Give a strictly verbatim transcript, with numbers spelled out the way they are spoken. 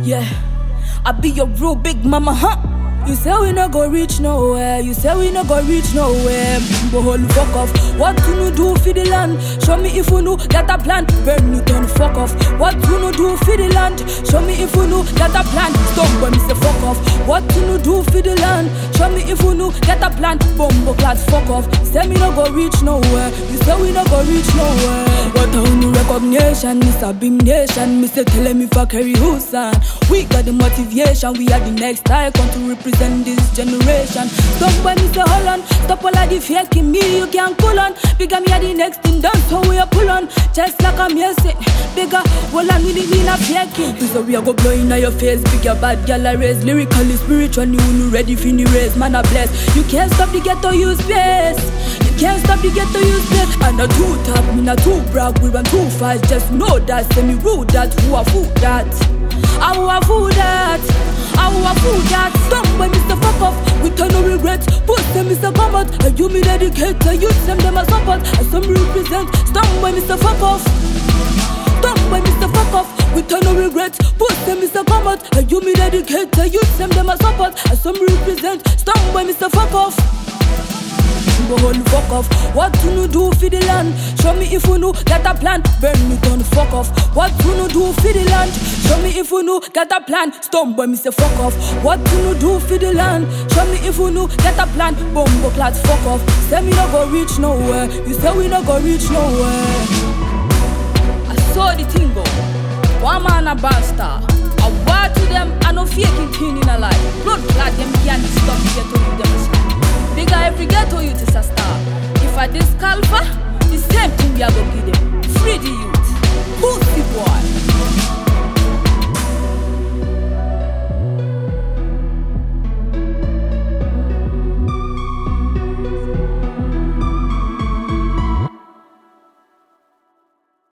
Yeah, I be your real big mama, huh? You say we no go reach nowhere, you say we no go reach nowhere. But hold fuck off. What you no do for the land? Show me if you know get a plan. Burn you turn fuck off. What you no do for the land? Show me if you know get a plan. Stop when me say fuck off. What you no do for the land? Show me if you know get a plan. Bumbo class fuck off. Say me no go reach nowhere. You say we no go reach nowhere. What a new recognition, Miss a big nation. Me say tell me if I carry who's son. We got the motivation. We are the next icon to represent this generation. Stop when me say hold on. Stop all of the faking me, you can't pull on. Bigger me are the next thing done, so we are pull on. Just like I'm here say bigger, well I really mean a faking. So we are go blow in your face. Bigger bad gal I raise. Lyrically, spiritually, you ready for the race. Man I bless. You can't stop the ghetto use space. You can't stop the ghetto use space. And not too talk, me not too brag. We run too fast, just know that. Say me rude that, who a fool that. I who a fool that. I who a fool that. Stop when Mister Fuck off, we turn no regrets. Put them Mister Come out, and you me dedicate. And you them them a support, and some represent. Stop when Mister Fuck off. Stop when Mister Fuck off, we turn no regrets. Put them Mister Come out, and you me dedicate. And you them them a support, and some represent. Stop when Mister Fuck off. But hold the fuck off. What you no do for the land? Show me if you know get a plan. Burn me down the fuck off. What you no do for the land? Show me if you know get a plan. Stump when me say fuck off. What you no do for the land? Show me if you know get a plan. Bumbo class fuck off. Say me no go reach nowhere. You say we no go reach nowhere. I saw the thing go. One man a bastard. I war to them. I no faking thing in a life. Blood clot them can't stop me get to them. Bigger every ghetto youth is a star. If I discalfer, the same thing we are gonna give them. Free the youth. Pussy boy.